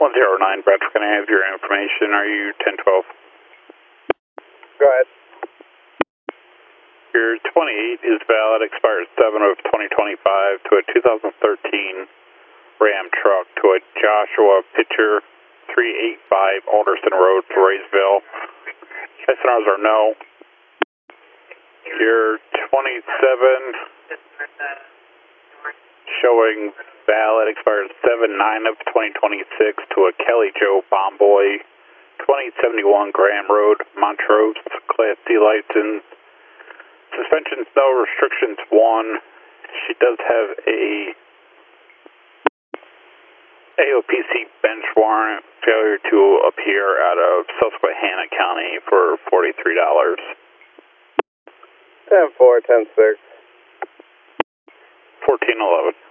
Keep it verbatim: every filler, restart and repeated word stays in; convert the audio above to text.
one zero nine, Bradford, can I have your information? Are you ten twelve? Go ahead. Your twenty-eight is valid, expires seven of twenty twenty-five to a two thousand thirteen Ram truck to a Joshua Pitcher three eighty-five Alderson Road, Raysville. S N Rs are no. Your twenty-seven showing valid, expires seven nine of twenty twenty-six to a Kelly Joe Bomboy, twenty seventy-one Graham Road, Montrose, Class C license. Suspensions, no. Restrictions, one. She does have a A O P C bench warrant, failure to appear out of Susquehanna County for forty-three dollars. ten four, ten six. fourteen eleven.